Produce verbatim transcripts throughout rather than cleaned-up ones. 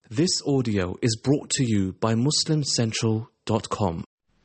This audio is brought to you by muslim central dot com.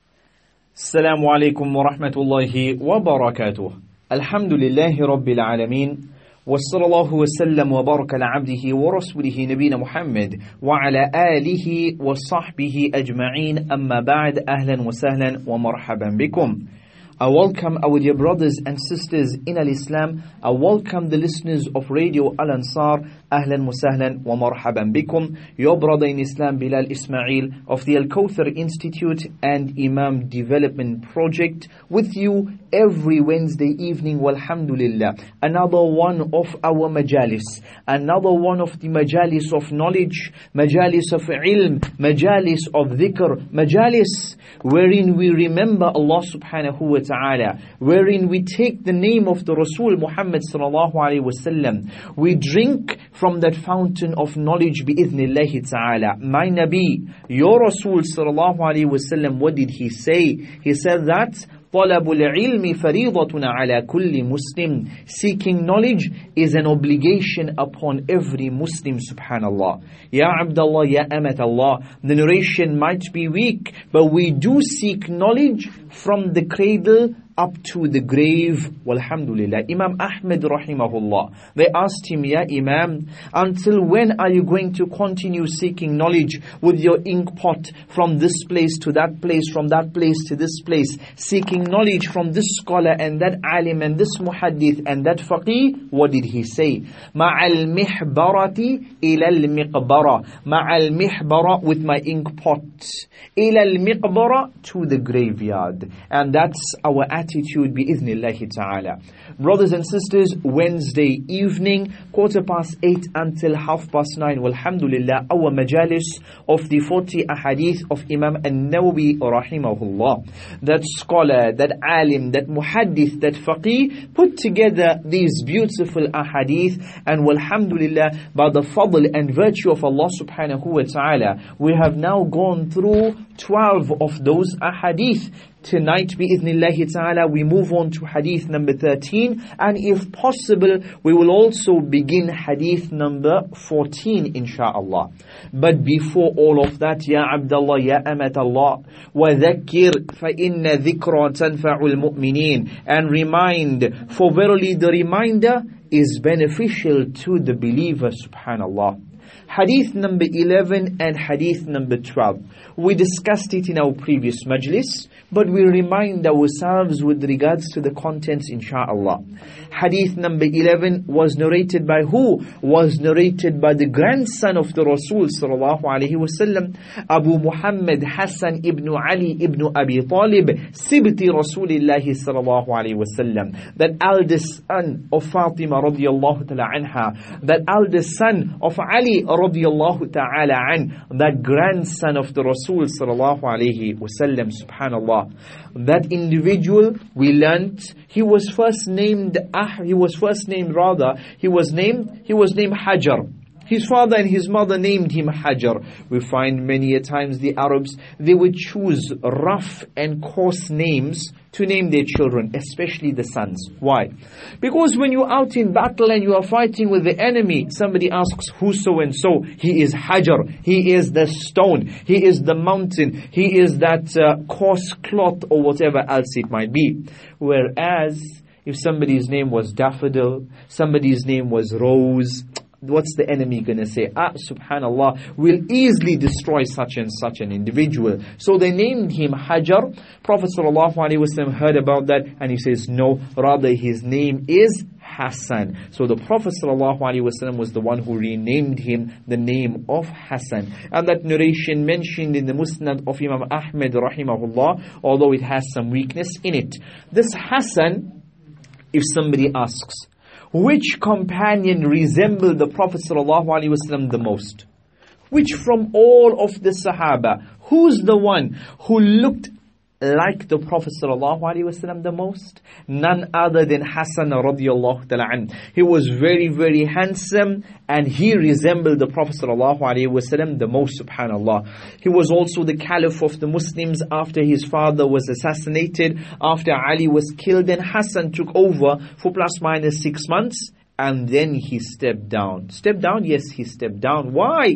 Assalamu alaikum wa rahmatullahi wa barakatuh. Alhamdulillahi rabbil alameen. Wa sallallahu wa sallam wa baraka ala abdihi wa rasulihi nabina Muhammad wa ala alihi wa sahbihi ajma'een. Amma ba'd, ahlan wa sahlan wa marhaban bikum. I welcome our dear brothers and sisters in Al-Islam. I welcome the listeners of Radio Al-Ansar. Ahlan wa sahlan wa marhaban bikum. Your brother in Islam, Bilal Ismail of the Al-Kawthar Institute and Imam Development Project, with you every Wednesday evening, walhamdulillah. Another one of our majalis, another one of the majalis of knowledge, majalis of ilm, majalis of dhikr, majalis wherein we remember Allah subhanahu wa ta'ala, wherein we take the name of the Rasul Muhammad sallallahu alayhi wa sallam. We drink from that fountain of knowledge bi'idhnillahi ta'ala. My Nabi, your Rasul sallallahu alayhi wa sallam, what did he say? He said that طلب العلم فريضة على كل مسلم. Seeking knowledge is an obligation upon every Muslim, subhanallah. Ya Abdullah, Ya Amat Allah. The narration might be weak, but we do seek knowledge from the cradle up to the grave, walhamdulillah. Imam Ahmed rahimahullah, they asked him, Ya Imam, until when are you going to continue seeking knowledge with your ink pot from this place to that place, from that place to this place, seeking knowledge from this scholar and that alim and this muhaddith and that faqih? What did he say? Ma'al mihbarati ila al-miqbara. Ma'al mihbara, with my ink pot, ila al-miqbara, to the graveyard. And that's our attitude attitude bi'idhnillahi ta'ala. Brothers and sisters, Wednesday evening, quarter past eight until half past nine, walhamdulillah, our majalis of the forty ahadith of Imam An-Nawawi rahimahullah. That scholar, that alim, that muhaddith, that faqih put together these beautiful ahadith, and walhamdulillah, by the fadl and virtue of Allah subhanahu wa ta'ala, we have now gone through twelve of those ahadith. Tonight, bi'idhnillahi ta'ala, we move on to hadith number thirteen, and if possible, we will also begin hadith number fourteen, insha'Allah. But before all of that, Ya Abdullah, Ya Amat Allah, وَذَكِّرْ فَإِنَّ ذِكْرَى تَنْفَعُ الْمُؤْمِنِينَ. And remind, for verily the reminder is beneficial to the believer, subhanallah. Hadith number eleven and hadith number twelve. We discussed it in our previous majlis, but we remind ourselves with regards to the contents, insha'Allah. Hadith number eleven was narrated by who? Was narrated by the grandson of the Rasul sallallahu alayhi wa sallam, Abu Muhammad Hassan ibn Ali ibn Abi Talib, Sibti Rasulillahi sallallahu alayhi wa sallam. That eldest son of Fatima radiyallahu ta'ala anha, that eldest son of Ali radiyallahu ta'ala an, that grandson of the Rasul sallallahu alayhi wa sallam, subhanallah. That individual, we learnt, he was first named, ah, he was first named rather, he was named, he was named Hajar. His father and his mother named him Hajar. We find many a times the Arabs, they would choose rough and coarse names to name their children, especially the sons. Why? Because when you're out in battle and you are fighting with the enemy, somebody asks, who so and so? He is Hajar. He is the stone. He is the mountain. He is that uh, coarse cloth, or whatever else it might be. Whereas, if somebody's name was Daffodil, somebody's name was Rose, what's the enemy going to say? Ah, subhanallah, will easily destroy such and such an individual. So they named him Hajar. Prophet sallallahu alaihi wasallam heard about that, and he says, no, rather his name is Hassan. So the Prophet sallallahu alaihi wasallam was the one who renamed him the name of Hassan. And that narration mentioned in the Musnad of Imam Ahmed rahimahullah, although it has some weakness in it. This Hassan, if somebody asks, which companion resembled the Prophet ﷺ the most? Which from all of the Sahaba, who's the one who looked like the Prophet ﷺ the most? None other than Hassan radiallahu ta'ala an. He was very, very handsome, and he resembled the Prophet ﷺ the most, subhanallah. He was also the caliph of the Muslims after his father was assassinated, after Ali was killed, and Hassan took over for plus minus six months, and then he stepped down. Stepped down? Yes, he stepped down. Why?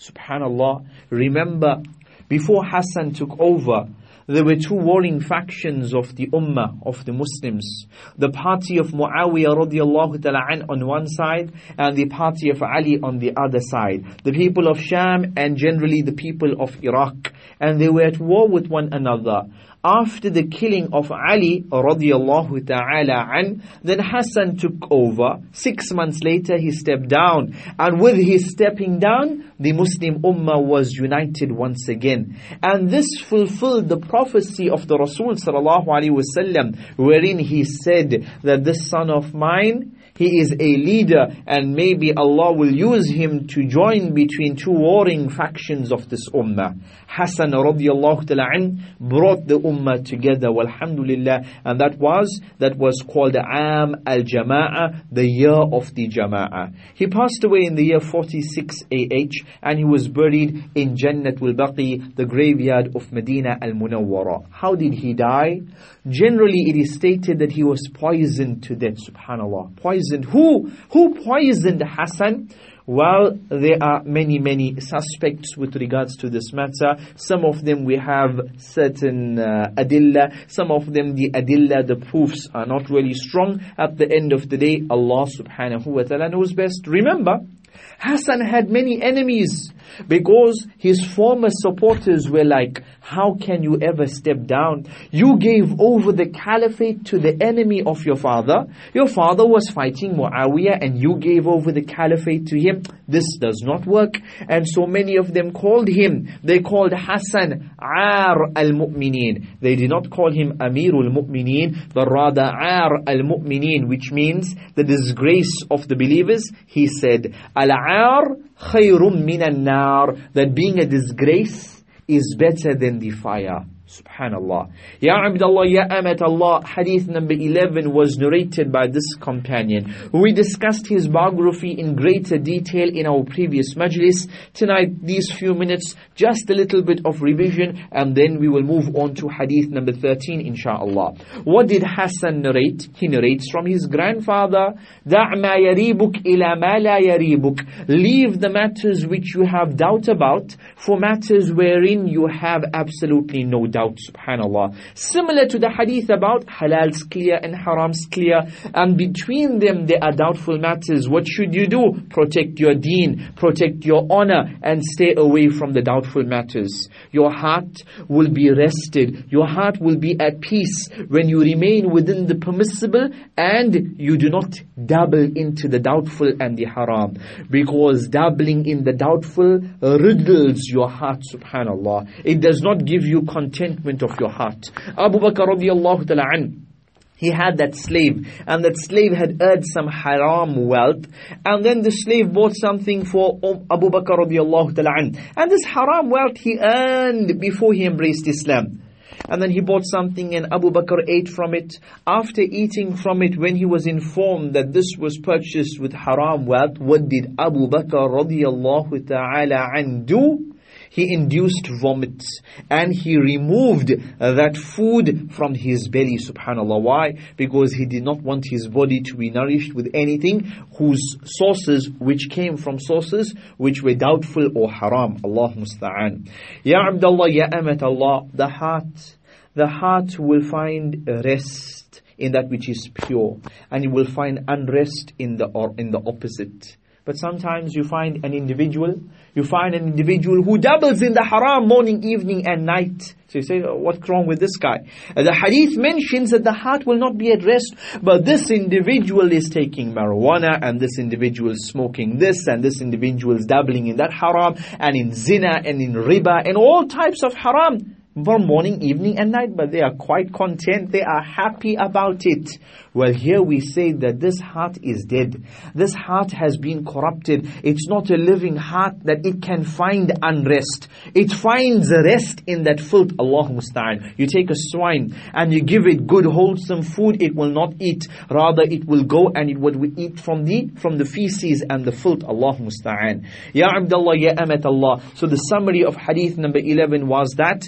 Subhanallah. Remember, before Hassan took over, there were two warring factions of the Ummah, of the Muslims. The party of Muawiyah radiallahu ta'ala an on one side, and the party of Ali on the other side. The people of Sham and generally the people of Iraq. And they were at war with one another. After the killing of Ali radiallahu ta'ala an, then Hassan took over. Six months later he stepped down. And with his stepping down, the Muslim Ummah was united once again. And this fulfilled the prophecy of the Rasul sallallahu alaihi wasallam, wherein he said that this son of mine, he is a leader, and maybe Allah will use him to join between two warring factions of this ummah. Hassan radiallahu ta'ala an brought the ummah together, walhamdulillah, and that was that was called Am al-Jama'ah, the year of the Jama'ah. He passed away in the year forty-six A H, and he was buried in Jannat al-Baqi, the graveyard of Medina al-Munawwara. How did he die? Generally it is stated that he was poisoned to death. Subhanallah. Poisoned. Who? Who poisoned Hassan? Well, there are many, many suspects with regards to this matter. Some of them we have certain uh, adilla. Some of them the adilla, the proofs are not really strong. At the end of the day, Allah subhanahu wa ta'ala knows best. Remember, Hassan had many enemies because his former supporters were like, how can you ever step down? You gave over the caliphate to the enemy of your father. Your father was fighting Muawiyah and you gave over the caliphate to him. This does not work. And so many of them called him, they called Hassan Ar al-Mu'mineen. They did not call him Amirul Mu'mineen, but rather Ar al-Mu'mineen, which means the disgrace of the believers. He said, Al-Ar khayrum minan nar, that being a disgrace is better than the fire. Subhanallah. Ya Abdullah, Ya Amat Allah, hadith number eleven was narrated by this companion. We discussed his biography in greater detail in our previous majlis. Tonight, these few minutes, just a little bit of revision, and then we will move on to hadith number thirteen, inshaAllah. What did Hassan narrate? He narrates from his grandfather, دَعْ مَا يَرِيبُكْ إِلَى مَا لَا يَرِيبُكْ. Leave the matters which you have doubt about for matters wherein you have absolutely no doubt. Subhanallah. Similar to the hadith about halal's clear and haram's clear, and between them there are doubtful matters. What should you do? Protect your deen, protect your honor, and stay away from the doubtful matters. Your heart will be rested, your heart will be at peace when you remain within the permissible and you do not dabble into the doubtful and the haram, because dabbling in the doubtful riddles your heart. Subhanallah. It does not give you content of your heart. Abu Bakr radiallahu ta'ala an, he had that slave, and that slave had earned some haram wealth, and then the slave bought something for Abu Bakr radiallahu ta'ala an, and this haram wealth he earned before he embraced Islam. And then he bought something and Abu Bakr ate from it. After eating from it, when he was informed that this was purchased with haram wealth, what did Abu Bakr radiallahu ta'ala an do? He induced vomit and he removed uh, that food from his belly. Subhanallah. Why? Because he did not want his body to be nourished with anything whose sources, which came from sources which were doubtful or haram. Allah musta'an. Ya Abdullah, Ya Amat Allah, the heart, the heart will find rest in that which is pure, and you will find unrest in the or in the opposite. But sometimes you find an individual, you find an individual who dabbles in the haram morning, evening and night. So you say, oh, what's wrong with this guy? And the hadith mentions that the heart will not be at rest, but this individual is taking marijuana, and this individual is smoking this, and this individual is dabbling in that haram, and in zina, and in riba, and all types of haram. from morning, evening and night, but they are quite content, they are happy about it. Well, here we say that this heart is dead. This heart has been corrupted. It's not a living heart that it can find unrest. It finds rest in that filth. Allahu musta'an. You take a swine and you give it good wholesome food, it will not eat. Rather it will go and it will eat from the from the feces and the filth. Allahu musta'an. Ya Abdullah, Ya Amat Allah. So the summary of hadith number eleven was that we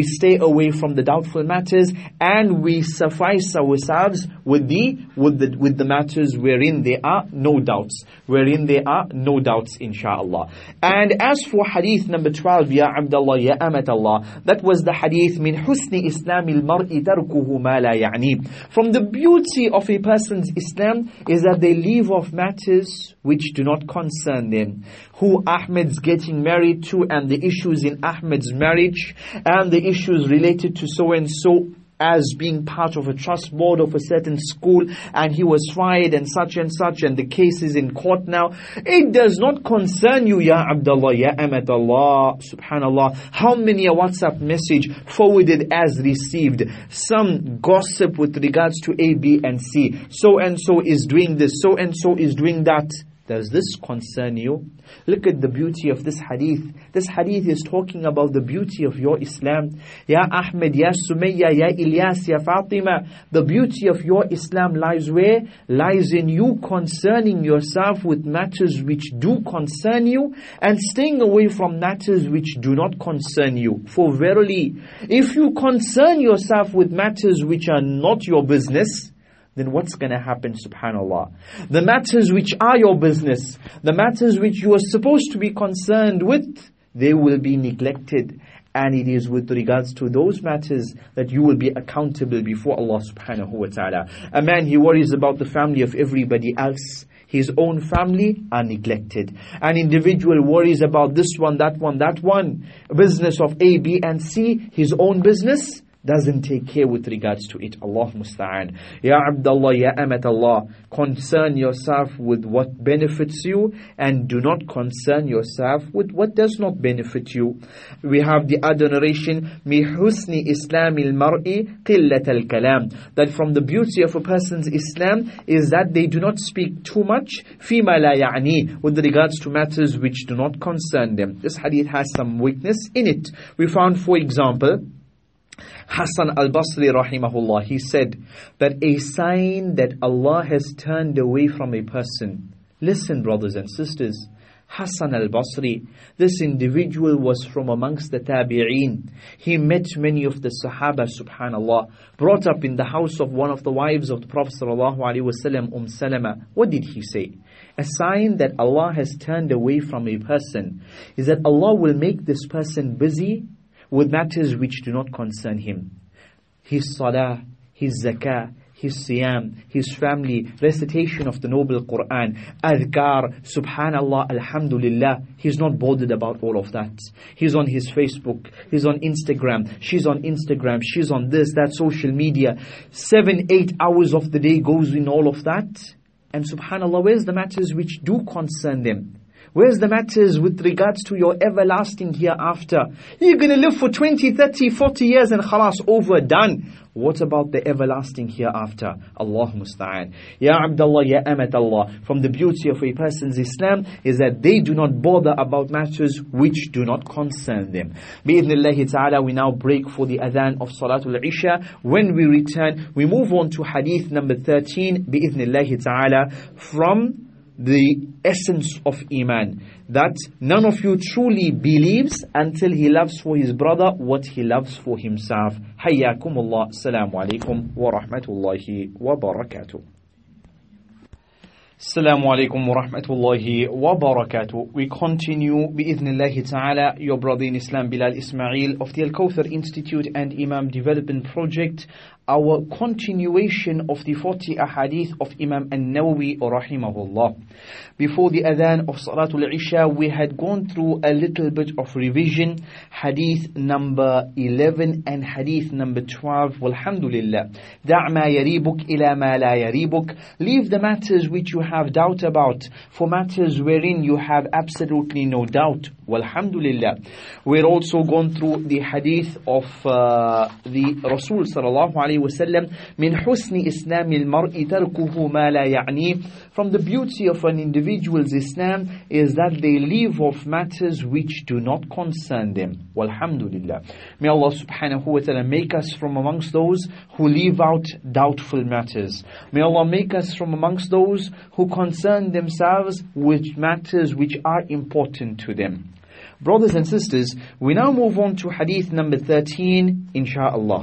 stay away from the doubtful matters, and we suffice ourselves with the with the with the matters wherein there are no doubts, wherein there are no doubts, inshallah. And as for hadith number twelve, Ya Abdullah, Ya Amatallah, that was the hadith min husni islamil mar'i tarkuhu ma la ya'ni. From the beauty of a person's Islam is that they leave off matters which do not concern them. Who Ahmed's getting married to, and the issues in Ahmed's marriage, and the issues related to so and so as being part of a trust board of a certain school, and he was fired and such and such, and the case is in court now. It does not concern you, Ya Abdullah, Ya Amatallah. Subhanallah, how many a WhatsApp message forwarded as received, some gossip with regards to A, B and C, so and so is doing this, so and so is doing that. Does this concern you? Look at the beauty of this hadith. This hadith is talking about the beauty of your Islam. Ya Ahmed, Ya Sumayya, Ya Ilyas, Ya Fatima. The beauty of your Islam lies where? Lies in you concerning yourself with matters which do concern you, and staying away from matters which do not concern you. For verily, if you concern yourself with matters which are not your business, then what's going to happen, subhanallah? The matters which are your business, the matters which you are supposed to be concerned with, they will be neglected. And it is with regards to those matters that you will be accountable before Allah subhanahu wa ta'ala. A man, he worries about the family of everybody else. His own family are neglected. An individual worries about this one, that one, that one. Business of A, B and C, his own business doesn't take care with regards to it. Allah musta'an. Ya Abdullah, Ya Amatallah, concern yourself with what benefits you, and do not concern yourself with what does not benefit you. We have the other narration, Mi husni islamil mar'i qillat al-kalam, that from the beauty of a person's Islam is that they do not speak too much, fima la ya'ni, with regards to matters which do not concern them. This hadith has some weakness in it. We found, for example, Hassan al-Basri rahimahullah, he said that a sign that Allah has turned away from a person. Listen, brothers and sisters, Hassan al-Basri, this individual was from amongst the tabi'een. He met many of the Sahaba, subhanallah, brought up in the house of one of the wives of the Prophet sallallahu alaihi wasallam, Umm Salama. What did he say? A sign that Allah has turned away from a person is that Allah will make this person busy with matters which do not concern him. His salah, his zakah, his siyam, his family, recitation of the noble Quran, adhkar, subhanallah, alhamdulillah. He's not bothered about all of that. He's on his Facebook, he's on Instagram, she's on Instagram, she's on this, that, social media. Seven, eight hours of the day goes in all of that. And subhanallah, where's the matters which do concern them? Where's the matters with regards to your everlasting hereafter? You're going to live for twenty, thirty, forty years and khalas, overdone. What about the everlasting hereafter? Allah musta'an. Ya Abdullah, Ya Amatallah, from the beauty of a person's Islam is that they do not bother about matters which do not concern them. Bi-idhnillahi ta'ala, we now break for the adhan of Salatul Isha. When we return, we move on to hadith number thirteen, bi-idhnillahi ta'ala, from the essence of Iman, that none of you truly believes until he loves for his brother what he loves for himself. Hayyakumullah. Assalamu alaikum wa rahmatullahi wa barakatuh. Assalamu alaikum wa rahmatullahi wa barakatuh. We continue bi-idhnillahi ta'ala, your brother in Islam Bilal Ismail of the Al-Kawthar Institute and Imam Development Project, our continuation of the forty ahadith of Imam An-Nawawi rahimahullah. Before the adhan of Salatul Isha, we had gone through a little bit of revision, hadith number eleven and hadith number twelve. Walhamdulillah. Da' ma yaribuk ila ma la yaribuk. Leave the matters which you have doubt about for matters wherein you have absolutely no doubt. Walhamdulillah. We're also gone through the hadith of uh, the Rasul sallallahu alayhi wasallam, min husni islamil mar'i tarkuhu ma la ya'ni. From the beauty of an individual's Islam is that they leave off matters which do not concern them. Walhamdulillah. May Allah subhanahu wa ta'ala make us from amongst those who leave out doubtful matters. May Allah make us from amongst those who concern themselves with matters which are important to them. Brothers and sisters, we now move on to hadith number thirteen, inshaAllah.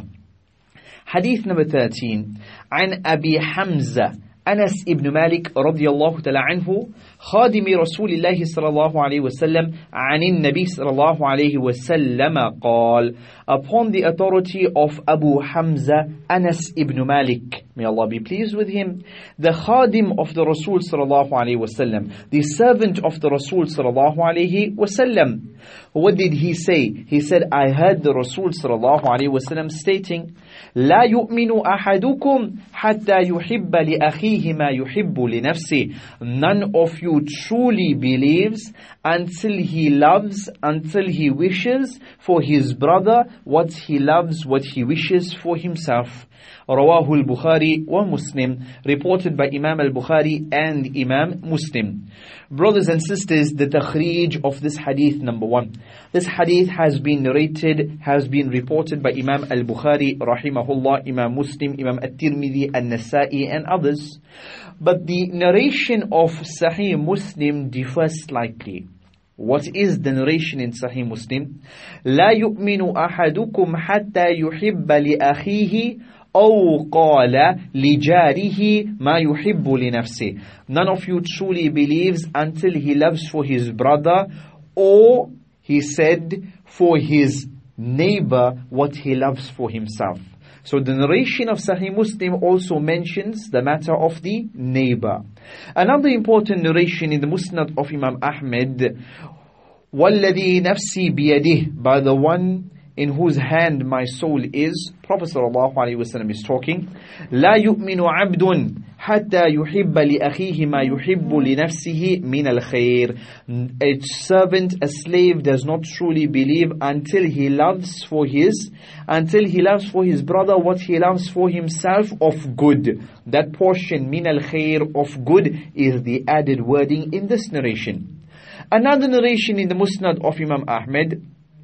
Hadith number thirteen. عن أبي حمزة أنس ibn Malik رضي الله تعالى عنه خادم رسول الله صلى الله عليه وسلم عن النبي صلى الله عليه وسلم قال, upon the authority of Abu Hamza Anas ibn Malik, may Allah be pleased with him, the khadim of the Rasul صلى الله عليه وسلم, the servant of the Rasul صلى الله عليه وسلم. What did he say? He said, I heard the Rasul صلى الله عليه وسلم stating, لا يؤمن أحدكم حتى يحب لأخيه ما يحب لنفسه. None of you truly believes until he loves, until he wishes for his brother what he loves, what he wishes for himself. رواه البخاري ومسلم, reported by Imam al-Bukhari and Imam Muslim. Brothers and sisters, the takhrij of this hadith, number one. This hadith has been narrated, has been reported by Imam al-Bukhari, rahimahullah, Imam Muslim, Imam at-Tirmidhi, an-Nasa'i and others. But the narration of Sahih Muslim differs slightly. What is the narration in Sahih Muslim? لا يؤمن أحدكم حتى يحب لأخيه أو قال لجاره ما يحب لنفسه. None of you truly believes until he loves for his brother, or he said for his neighbor what he loves for himself. So the narration of Sahih Muslim also mentions the matter of the neighbor. Another important narration in the Musnad of Imam Ahmed, وَالَّذِي نَفْسِي بِيَدِهِ, by the one in whose hand my soul is, Prophet sallallahu alaihi wasallam is talking, لا يؤمن عبد حتى يحب لأخيه ما يحب لنفسه من الخير. A servant, a slave does not truly believe until he loves for his, until he loves for his brother what he loves for himself of good. That portion, min al-khair, of good, is the added wording in this narration. Another narration in the Musnad of Imam Ahmed,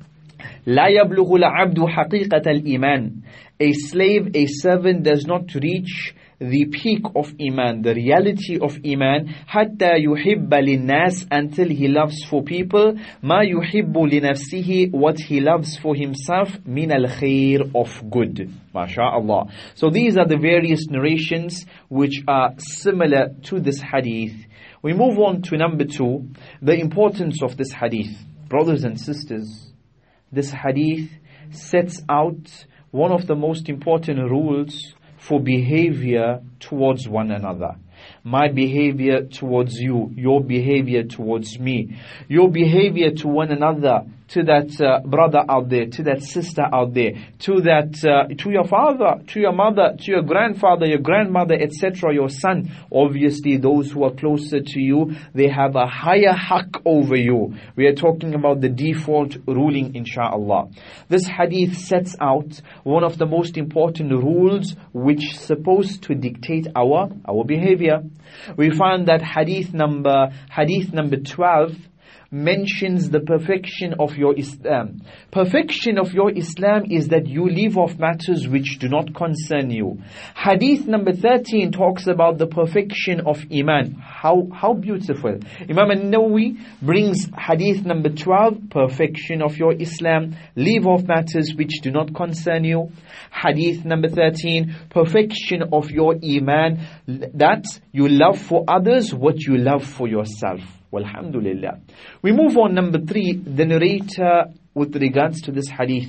لا يبلغ العبد حقيقة الإيمان. A slave, a servant does not reach the peak of Iman, the reality of Iman, حتى يحب للناس, until he loves for people ما يحب لنفسه, what he loves for himself, من الخير, of good. MashaAllah. So these are the various narrations which are similar to this hadith. We move on to number two, the importance of this hadith. Brothers and sisters, this hadith sets out one of the most important rules for behavior towards one another. My behavior towards you, your behavior towards me, your behavior to one another, to that uh, brother out there, to that sister out there, to that, uh, to your father, to your mother, to your grandfather, your grandmother, et cetera, your son. Obviously, those who are closer to you, they have a higher haqq over you. We are talking about the default ruling, inshaAllah. This hadith sets out one of the most important rules which is supposed to dictate our, our behavior. We find that hadith number, hadith number twelve, mentions the perfection of your Islam. Perfection of your Islam is that you leave off matters which do not concern you. Hadith number thirteen talks about the perfection of Iman. How, how beautiful. Imam al-Nawawi brings hadith number twelve, perfection of your Islam, leave off matters which do not concern you. Hadith number thirteen, perfection of your Iman, that you love for others what you love for yourself. Walhamdulillah. We move on, number three, the narrator with regards to this hadith.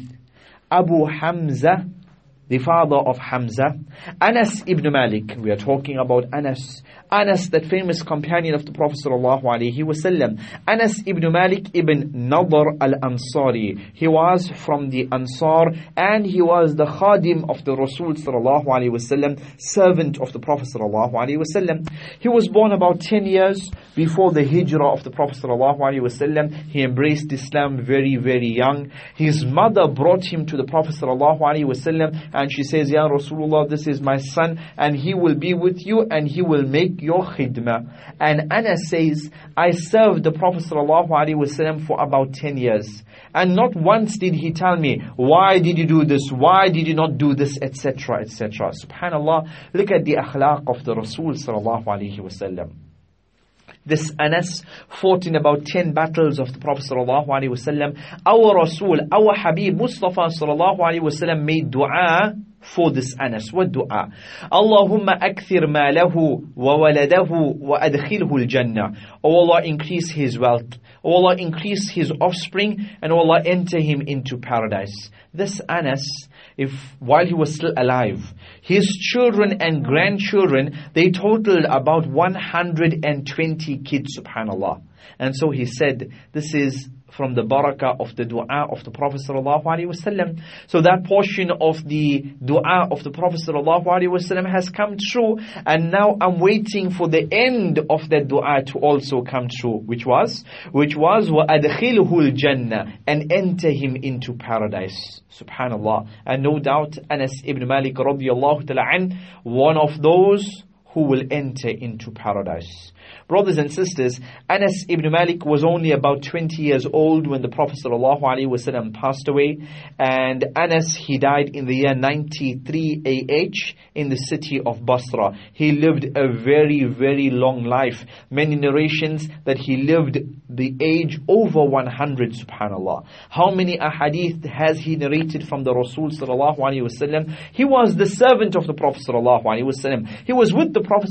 Abu Hamza, the father of Hamza, Anas ibn Malik. We are talking about Anas. Anas, that famous companion of the Prophet sallallahu alaihi wasallam. Anas ibn Malik ibn Nadr al-Ansari. He was from the Ansar and he was the khadim of the Rasul sallallahu alaihi wasallam, servant of the Prophet sallallahu alaihi wasallam. He was born about ten years before the hijrah of the Prophet sallallahu alaihi wasallam. He embraced Islam very, very young. His mother brought him to the Prophet sallallahu alaihi wasallam and she says, Ya Rasulullah, this is my son and he will be with you and he will make your khidmah. And Anas says, I served the Prophet ﷺ for about ten years. And not once did he tell me, why did you do this? Why did you not do this? Etc. Etc. Subhanallah, look at the akhlaq of the Rasul ﷺ. This Anas fought in about ten battles of the Prophet sallallahu alaihi wasallam. Our Rasul, our Habib Mustafa sallallahu alaihi wasallam made dua for this Anas. What dua? Allahumma akthir malahu wa waladahu wa adkhilhu al-jannah. Oh Allah, increase his wealth. Oh Allah, increase his offspring, and oh Allah, enter him into paradise. This Anas, if while he was still alive, his children and grandchildren, they totaled about one hundred twenty kids, subhanallah. And so he said, this is from the barakah of the dua of the Prophet sallallahu alaihi wasallam. So that portion of the dua of the Prophet sallallahu alaihi wasallam has come true, and now I'm waiting for the end of that dua to also come true, which was, which was وَأَدْخِلْهُ الْجَنَّةِ, and enter him into paradise. Subhanallah. And no doubt Anas ibn Malik radiyallahu ta'ala an, one of those who will enter into paradise. Brothers and sisters, Anas ibn Malik was only about twenty years old when the Prophet ﷺ passed away. And Anas, he died in the year ninety-three A H in the city of Basra. He lived a very, very long life. Many narrations that he lived the age over one hundred, subhanallah. How many ahadith has he narrated from the Rasul ﷺ? He was the servant of the Prophet ﷺ. He was with the Prophet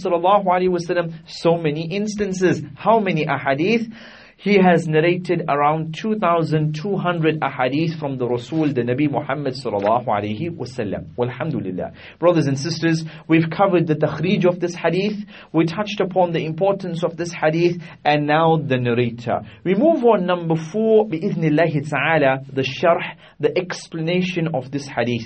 ﷺ so many instances. How many ahadith? He has narrated around two thousand two hundred ahadith from the Rasul, the Nabi Muhammad sallallahu alayhi wasallam. Walhamdulillah. Brothers and sisters, we've covered the takhrij of this hadith. We touched upon the importance of this hadith, and now the narrator. We move on, number four, bi'ithnillahi ta'ala, the sharh, the explanation of this hadith.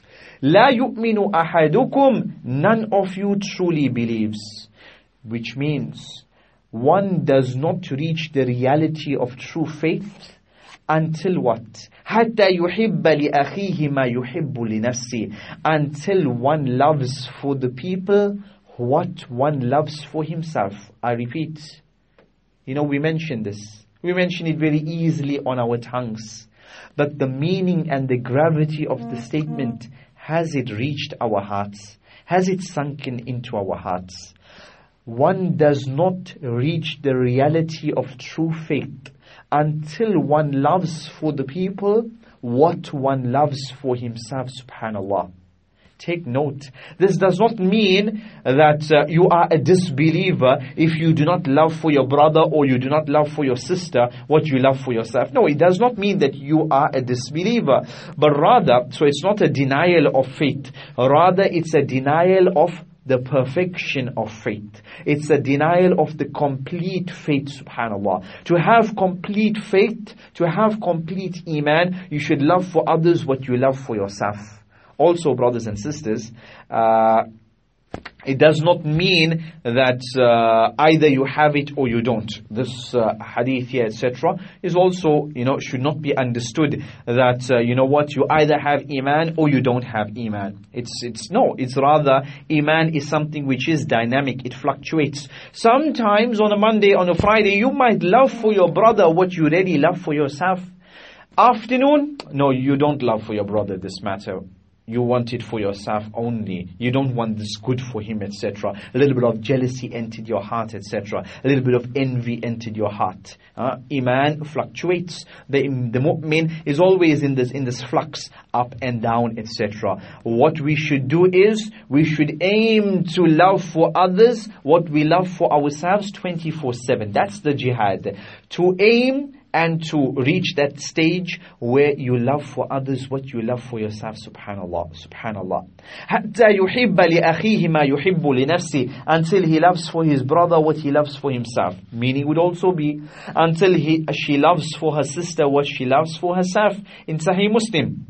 La yu'minu ahadukum, none of you truly believes. Which means, one does not reach the reality of true faith until what? حَتَّى يُحِبَّ لِأَخِيهِ مَا يُحِبُّ لِنَفْسِهِ, until one loves for the people what one loves for himself. I repeat, you know, we mentioned this. We mention it very easily on our tongues. But the meaning and the gravity of the statement, has it reached our hearts? Has it sunken into our hearts? One does not reach the reality of true faith until one loves for the people what one loves for himself, subhanallah. Take note, this does not mean that uh, you are a disbeliever if you do not love for your brother or you do not love for your sister what you love for yourself. No, it does not mean that you are a disbeliever. But rather, so it's not a denial of faith. Rather, it's a denial of the perfection of faith. It's a denial of the complete faith, subhanallah. To have complete faith, to have complete iman, you should love for others what you love for yourself. Also, brothers and sisters, uh, it does not mean that uh, either you have it or you don't. This uh, hadith here, et cetera, is also, you know, should not be understood that, uh, you know what, you either have iman or you don't have iman. It's, it's, no, it's rather, iman is something which is dynamic, it fluctuates. Sometimes on a Monday, on a Friday, you might love for your brother what you really love for yourself. Afternoon, no, you don't love for your brother this matter. You want it for yourself only. You don't want this good for him, et cetera. A little bit of jealousy entered your heart, et cetera. A little bit of envy entered your heart. Uh, Iman fluctuates. The, the mu'min is always in this in this flux, up and down, et cetera. What we should do is, we should aim to love for others what we love for ourselves twenty-four seven. That's the jihad. To aim and to reach that stage where you love for others what you love for yourself, subhanallah, subhanallah. حَتَّى يُحِبَّ لِأَخِيهِ مَا يُحِبُّ لِنَفْسِهِ, until he loves for his brother what he loves for himself. Meaning would also be, until he, she loves for her sister what she loves for herself. In Sahih Muslim,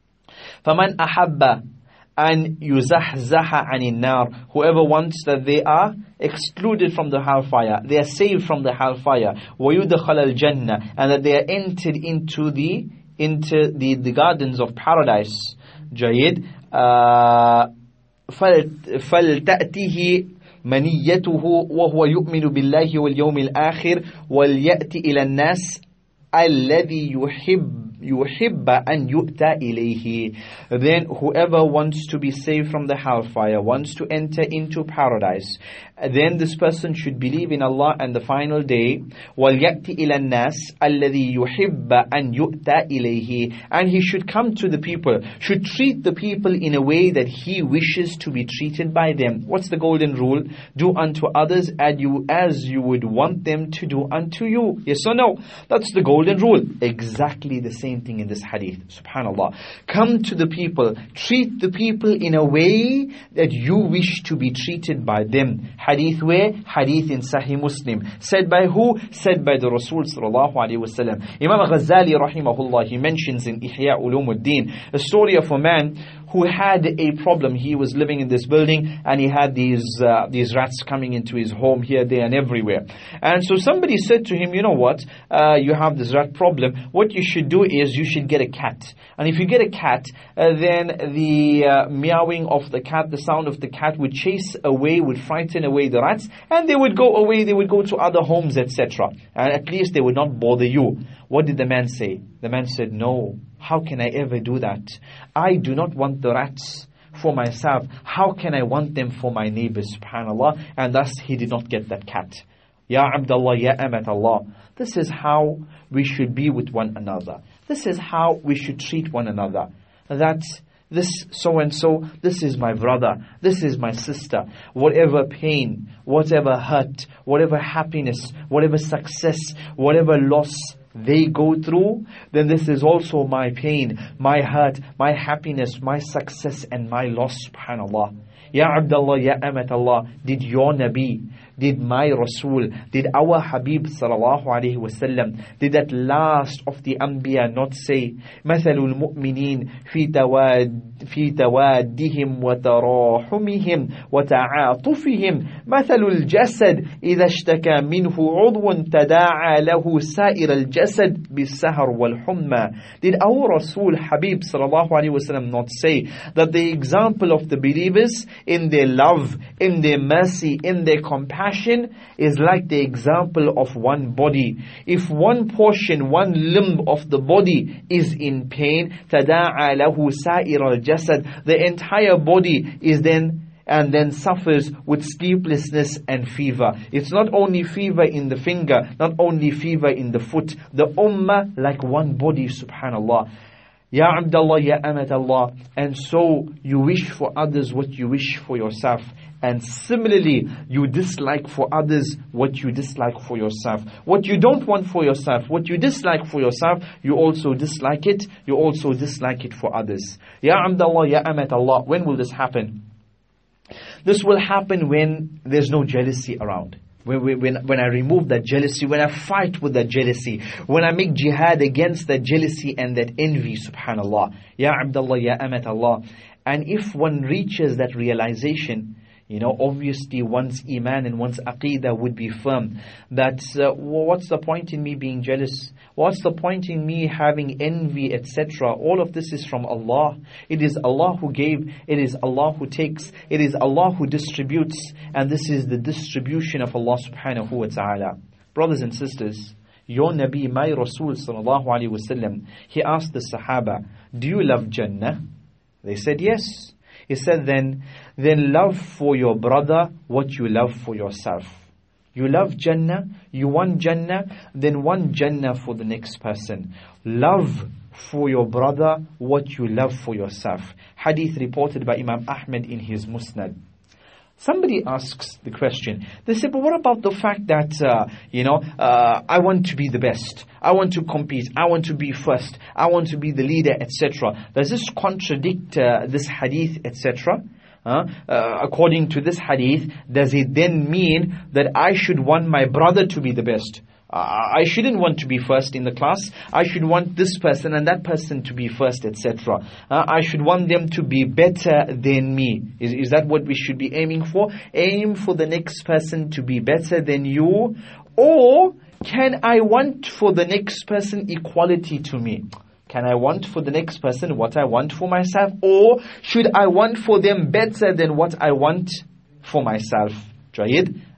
فَمَنْ أَحَبَّ أَنْ يُزَحْزَحَ عَنِ النَّارِ, whoever wants that they are excluded from the hellfire, they are saved from the hellfire, وَيُدْخَلَ الْجَنَّةِ, and that they are entered into the into the, the gardens of paradise. جيد. فَلْتَأْتِهِ مَنِيَّتُهُ وَهُوَ يُؤْمِنُ بِاللَّهِ وَالْيَوْمِ الْآخِرِ وَلْيَأْتِ إِلَى النَّاسِ الَّذِي يُحِبُّ يُحِبَّ أَنْ يُؤْتَى إِلَيْهِ. Then whoever wants to be saved from the hellfire, wants to enter into paradise, then this person should believe in Allah and the final day. وَلْيَأْتِ إِلَى النَّاسِ الَّذِي يُحِبَّ أَنْ يُؤْتَى إِلَيْهِ. And he should come to the people, should treat the people in a way that he wishes to be treated by them. What's the golden rule? Do unto others as you, as you would want them to do unto you. Yes or no? That's the golden rule. Exactly the same thing in this hadith. Subhanallah. Come to the people, treat the people in a way that you wish to be treated by them. Hadith where? Hadith in Sahih Muslim. Said by who? Said by the Rasul sallallahu alaihi wasallam. Imam Ghazali rahimahullah, he mentions in Ihya Ulumuddin a story of a man who had a problem. He was living in this building and he had these uh, these rats coming into his home here, there and everywhere. And so somebody said to him, you know what, uh, you have this rat problem. What you should do is you should get a cat. And if you get a cat, uh, then the uh, meowing of the cat, the sound of the cat would chase away, would frighten away the rats, and they would go away, they would go to other homes, et cetera. And at least they would not bother you. What did the man say? The man said, no. How can I ever do that? I do not want the rats for myself. How can I want them for my neighbors? Subhanallah. And thus he did not get that cat. Ya Abdullah, Ya Amat Allah. This is how we should be with one another. This is how we should treat one another. That this so-and-so, this is my brother, this is my sister. Whatever pain, whatever hurt, whatever happiness, whatever success, whatever loss they go through, then this is also my pain, my hurt, my happiness, my success and my loss. Subhanallah. Ya Abdullah, Ya Amat Allah, did your Nabi, did my Rasul, did our Habib sallallahu alayhi wasallam, did that last of the Anbiya not say, مثل المؤمنين في تواد في توادهم وتراحمهم وتعاطفهم مثل الجسد إذا اشتكى منه عضو تداعى له سائر الجسد بالسهر والحمى. Did our Rasul Habib sallallahu alayhi wasallam not say that the example of the believers in their love, in their mercy, in their compassion is like the example of one body. If one portion, one limb of the body is in pain, تَدَاعَى لَهُ سَائِرَ الْجَسَدِ, the entire body is then and then suffers with sleeplessness and fever. It's not only fever in the finger, not only fever in the foot, the ummah like one body. Subhanallah. Ya Abdullah, Ya Amat Allah. And so you wish for others what you wish for yourself. And similarly, you dislike for others what you dislike for yourself. What you don't want for yourself, what you dislike for yourself, you also dislike it. You also dislike it for others. Ya Abdullah, Ya Amat Allah. When will this happen? This will happen when there's no jealousy around. When, when, when I remove that jealousy, when I fight with that jealousy, when I make jihad against that jealousy and that envy, subhanallah. Ya Abdullah, Ya Amat Allah. And if one reaches that realization, you know, obviously one's iman and one's aqidah would be firm. That uh, what's the point in me being jealous? What's the point in me having envy, et cetera? All of this is from Allah. It is Allah who gave. It is Allah who takes. It is Allah who distributes. And this is the distribution of Allah subhanahu wa ta'ala. Brothers and sisters, your Nabi, my Rasul sallallahu alayhi wa sallam, he asked the Sahaba, do you love Jannah? They said yes. He said, then, then love for your brother what you love for yourself. You love Jannah, you want Jannah, then want Jannah for the next person. Love for your brother what you love for yourself. Hadith reported by Imam Ahmad in his Musnad. Somebody asks the question. They say, but what about the fact that, uh, you know, uh, I want to be the best. I want to compete. I want to be first. I want to be the leader, et cetera. Does this contradict uh, this hadith, et cetera? Uh, uh, according to this hadith, does it then mean that I should want my brother to be the best? Uh, I shouldn't want to be first in the class. I should want this person and that person to be first, et cetera. Uh, I should want them to be better than me. Is, is that what we should be aiming for? Aim for the next person to be better than you. Or can I want for the next person equality to me? Can I want for the next person what I want for myself? Or should I want for them better than what I want for myself? Jayid?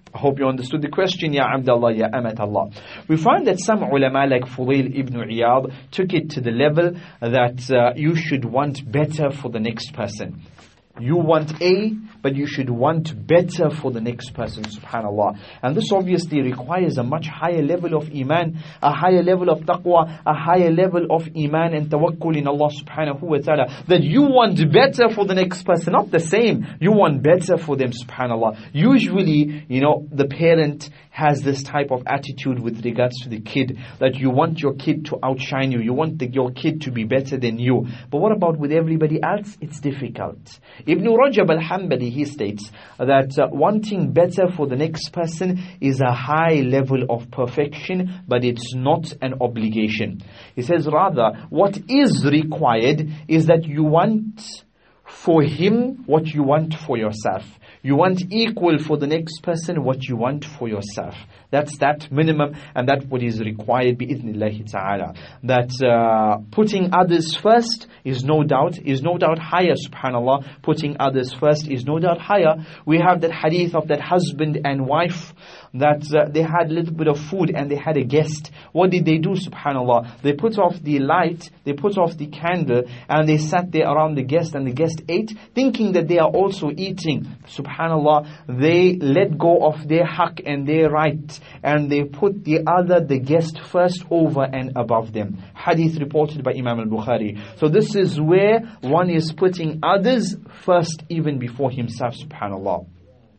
I hope you understood the question, Ya Abdullah, Ya Amat Allah. We find that some ulama like Fudail ibn Iyad took it to the level that uh, you should want better for the next person. You want A, but you should want better for the next person, subhanallah. And this obviously requires a much higher level of iman, a higher level of taqwa, a higher level of iman and tawakkul in Allah subhanahu wa ta'ala. That you want better for the next person, not the same. You want better for them, subhanallah. Usually, you know, the parent has this type of attitude with regards to the kid, that you want your kid to outshine you, you want the, your kid to be better than you. But what about with everybody else? It's difficult. Ibn Rajab al-Hanbali, he states that uh, wanting better for the next person is a high level of perfection, but it's not an obligation. He says rather, what is required is that you want for him what you want for yourself. You want equal for the next person what you want for yourself. That's that minimum, and that's what is required bi'idhnillahi ta'ala. That uh, putting others first is no doubt, is no doubt higher, subhanallah. Putting others first is no doubt higher. We have that hadith of that husband and wife, that uh, they had a little bit of food and they had a guest. What did they do, subhanallah? They put off the light, they put off the candle, and they sat there around the guest, and the guest ate, thinking that they are also eating. Subhanallah, they let go of their haqq and their right, and they put the other, the guest, first over and above them. Hadith reported by Imam al-Bukhari. So this is where one is putting others first even before himself, subhanallah.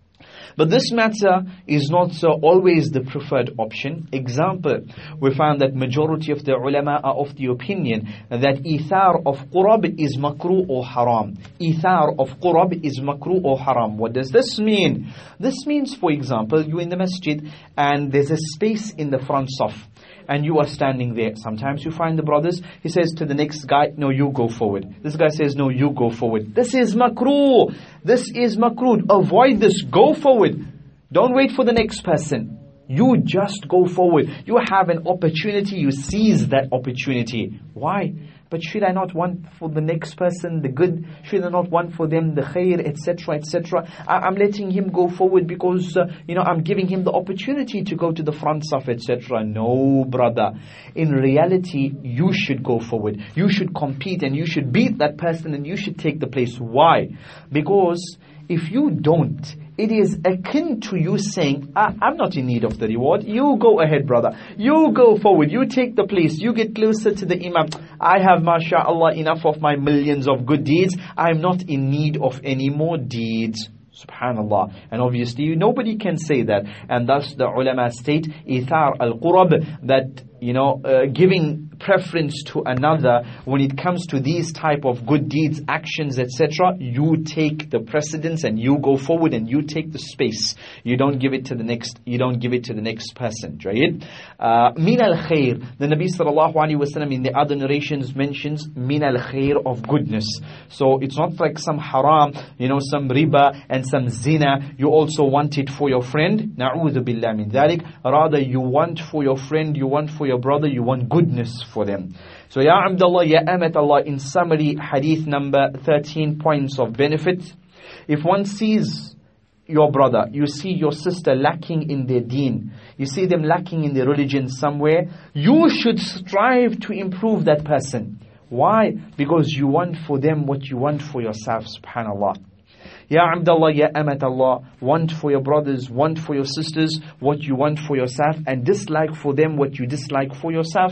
But this matter is not uh, always the preferred option. Example, we found that majority of the ulama are of the opinion that ithar of qurab is makruh or haram. Ithar of qurab is makruh or haram. What does this mean? This means, for example, you're in the masjid and there's a space in the front saf, and you are standing there. Sometimes you find the brothers, he says to the next guy, no, you go forward. This guy says, no, you go forward. This is makruh. This is makruh. Avoid this. Go forward. Don't wait for the next person. You just go forward. You have an opportunity. You seize that opportunity. Why? But should I not want for the next person the good? Should I not want for them the khair, et cetera, et cetera? I'm letting him go forward because, uh, you know, I'm giving him the opportunity to go to the front saf, et cetera. No, brother. In reality, you should go forward. You should compete and you should beat that person and you should take the place. Why? Because if you don't, it is akin to you saying, ah, I'm not in need of the reward. You go ahead, brother. You go forward. You take the place. You get closer to the imam. I have, mashallah, enough of my millions of good deeds. I'm not in need of any more deeds. Subhanallah. And obviously, nobody can say that. And thus the ulama state, ithar al-qurab, that, you know, uh, giving preference to another when it comes to these type of good deeds, actions, et cetera. You take the precedence and you go forward and you take the space. You don't give it to the next. You don't give it to the next person. Right? Uh, min al khair. The Nabi sallallahu alaihi wasallam in the other narrations mentions min al khair, of goodness. So it's not like some haram, you know, some riba and some zina. You also want it for your friend. Na'udhu billah min dhalik. Rather, you want for your friend, you want for your brother, you want goodness for them. So, Ya Abdullah, Ya Amat Allah, in summary, hadith number thirteen, points of benefit. If one sees your brother, you see your sister lacking in their deen, you see them lacking in their religion somewhere, you should strive to improve that person. Why? Because you want for them what you want for yourself, subhanallah. Ya Abdullah, Ya Amat Allah, want for your brothers, want for your sisters what you want for yourself, and dislike for them what you dislike for yourself.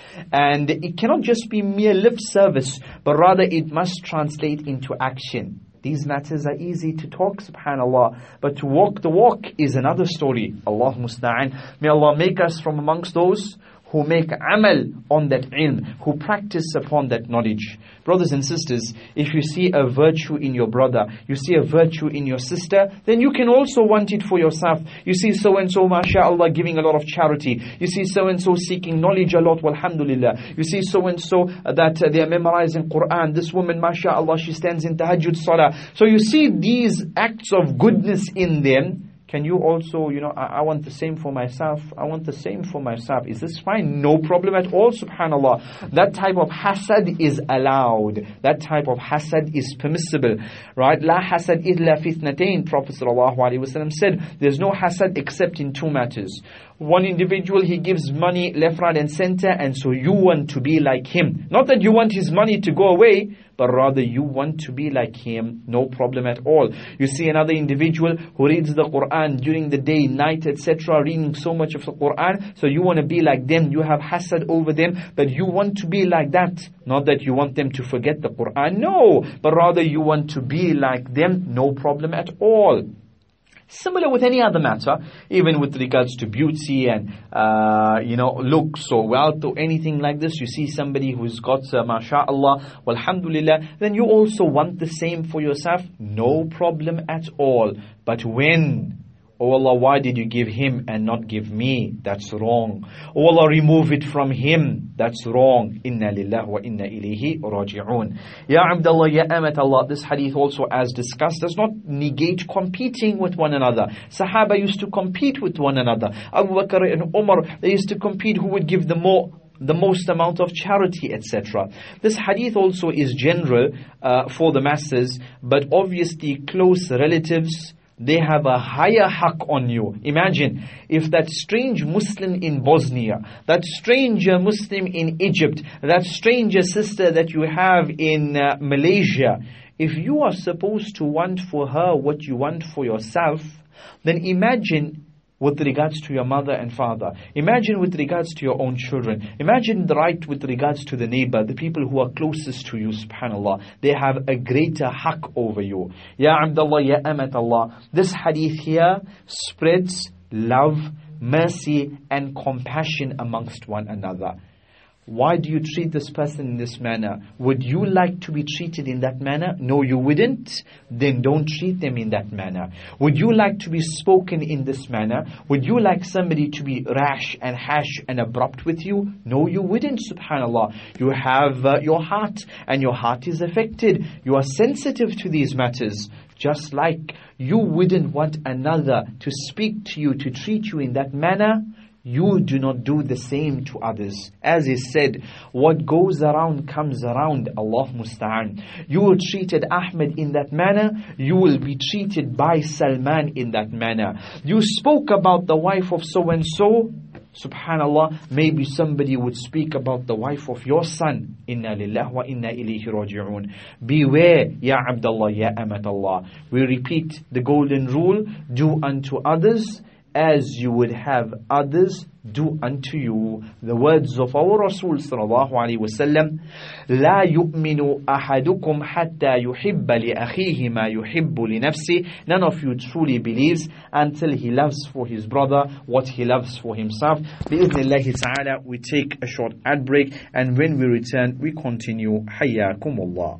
And it cannot just be mere lip service, but rather it must translate into action. These matters are easy to talk, subhanallah, but to walk the walk is another story. Allah musta'an. May Allah make us from amongst those who make amal on that ilm, who practice upon that knowledge. Brothers and sisters, if you see a virtue in your brother, you see a virtue in your sister, then you can also want it for yourself. You see so-and-so, mashallah, giving a lot of charity. You see so-and-so seeking knowledge a lot, walhamdulillah. You see so-and-so that uh, they are memorizing Quran. This woman, mashallah, she stands in tahajjud salah. So you see these acts of goodness in them. can you also, you know, I, I want the same for myself, I want the same for myself. Is this fine? No problem at all, subhanallah. That type of hasad is allowed. That type of hasad is permissible, right? La hasad illa fitnatain, Prophet sallallahu alaihi wasallam said, there's no hasad except in two matters. One individual, he gives money left, right and center, and so you want to be like him. Not that you want his money to go away, but rather you want to be like him. No problem at all. You see another individual who reads the Quran during the day, night, et cetera, reading so much of the Quran, so you want to be like them. You have hasad over them, but you want to be like that. Not that you want them to forget the Quran, no, but rather you want to be like them. No problem at all. Similar with any other matter, even with regards to beauty and, uh, you know, looks or wealth or anything like this. You see somebody who's got, uh, mashallah, walhamdulillah, then you also want the same for yourself. No problem at all. But when, oh Allah, why did you give him and not give me? That's wrong. Oh Allah, remove it from him. That's wrong. Inna lillahi wa inna ilayhi raji'un. Ya Abdullah, Ya Amat Allah. This hadith also, as discussed, does not negate competing with one another. Sahaba used to compete with one another. Abu Bakr and Umar, they used to compete who would give the more the most amount of charity, et cetera. This hadith also is general uh, for the masses, but obviously close relatives, they have a higher haqq on you. Imagine if that strange Muslim in Bosnia, that stranger Muslim in Egypt, that stranger sister that you have in uh, Malaysia, if you are supposed to want for her what you want for yourself, then imagine with regards to your mother and father. Imagine with regards to your own children. Imagine the right with regards to the neighbor, the people who are closest to you, subhanallah. They have a greater haqq over you. Ya Abdullah, Ya Amat Allah. This hadith here spreads love, mercy and compassion amongst one another. Why do you treat this person in this manner? Would you like to be treated in that manner? No, you wouldn't. Then don't treat them in that manner. Would you like to be spoken in this manner? Would you like somebody to be rash and harsh and abrupt with you? No, you wouldn't, subhanallah. You have uh, your heart, and your heart is affected. You are sensitive to these matters. Just like you wouldn't want another to speak to you, to treat you in that manner, you do not do the same to others. As is said, what goes around comes around. Allah musta'an. You were treated Ahmed in that manner, you will be treated by Salman in that manner. You spoke about the wife of so and so, subhanallah, maybe somebody would speak about the wife of your son. Inna lillahi wa inna ilayhi raji'un. Beware, Ya Abdullah, Ya Amat Allah. We repeat the golden rule: do unto others as you would have others do unto you. The words of our Rasul sallallahu alaihi wasallam: لا يؤمن أحدكم حتى يحب لأخيه ما يحب لنفسه. None of you truly believes until he loves for his brother what he loves for himself. بإذن ta'ala, we take a short ad break, and when we return, we continue. حياكم الله.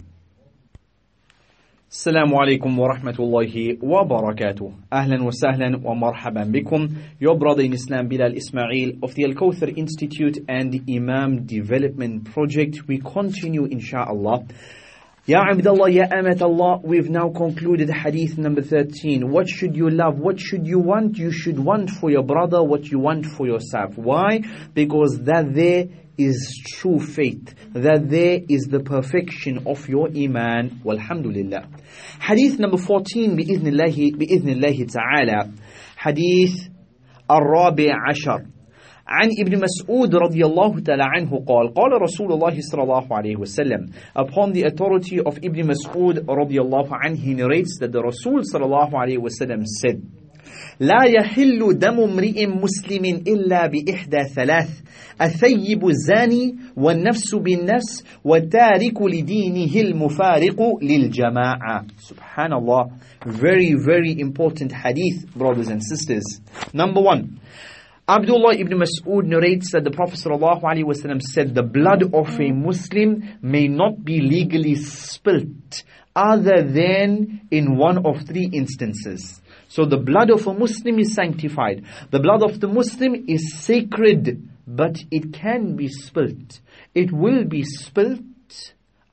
Assalamu alaikum wa rahmatullahi wa barakatuh. Ahlan wa sahlan wa marhaban bikum. Your brother in Islam, Bilal Ismail of the Al-Kawthar Institute and the Imam Development Project. We continue, insha'Allah. Ya Abdullah, Ya Amat Allah, we've now concluded hadith number thirteen. What should you love? What should you want? You should want for your brother what you want for yourself. Why? Because that there is true faith. That there is the perfection of your iman. Walhamdulillah. Hadith number fourteen, bi'idhnillahi, bi'idhnillahi ta'ala. Hadith الرابع عشر. عن ابن مسعود رضي الله تعالى عنه قال قال رسول الله صلى الله عليه وسلم. Upon the authority of Ibn Mas'ud رضي الله عنه, he narrates that the Rasul صلى الله عليه وسلم said: لا يحل دم امرئ مسلم إلا بإحدى ثلاث: الثيب الزاني والنفس بالنفس والتارك لدينه المفارق للجماعة. Subhanallah. Very, very important hadith, brothers and sisters. Number one, Abdullah ibn Mas'ud narrates that the Prophet ﷺ said, the blood of a Muslim may not be legally spilt other than in one of three instances. So the blood of a Muslim is sanctified. The blood of the Muslim is sacred, but it can be spilt. It will be spilt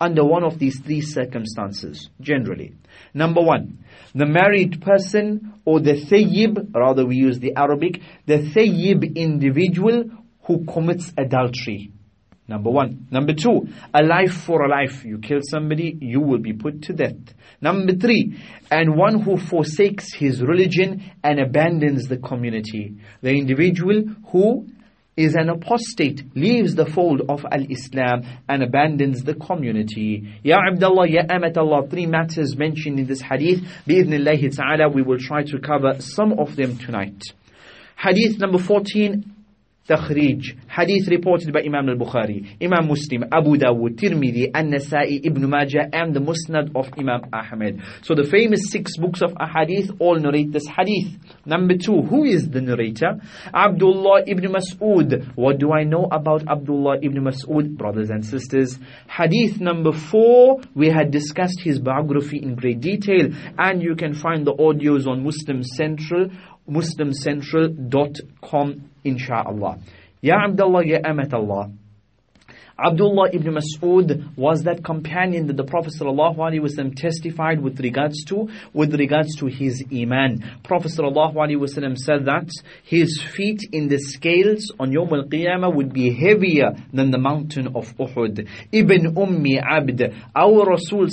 under one of these three circumstances, generally. Number one, the married person or the thayyib, rather we use the Arabic, the thayyib individual who commits adultery. Number one. Number two, a life for a life. You kill somebody, you will be put to death. Number three, and one who forsakes his religion and abandons the community. The individual who is an apostate, leaves the fold of al-Islam and abandons the community. Ya Abdullah, Ya Amat Allah, three matters mentioned in this hadith. Bi-idhnillahi ta'ala, we will try to cover some of them tonight. Hadith number fourteen, Takhrij. Hadith reported by Imam al-Bukhari, Imam Muslim, Abu Dawud, Tirmidhi, An-Nasa'i, Ibn Majah, and the Musnad of Imam Ahmed. So the famous six books of Ahadith all narrate this hadith. Number two, who is the narrator? Abdullah ibn Mas'ud. What do I know about Abdullah ibn Mas'ud? Brothers and sisters, hadith number four, we had discussed his biography in great detail, and you can find the audios on Muslim Central, muslim central dot com, insha'Allah. Ya Abdullah, Ya Amat Allah. Abdullah ibn Mas'ud was that companion that the Prophet ﷺ testified with regards to, with regards to his iman. Prophet ﷺ said that his feet in the scales on Yawm al-Qiyamah would be heavier than the mountain of Uhud. Ibn Ummi Abd, our Rasul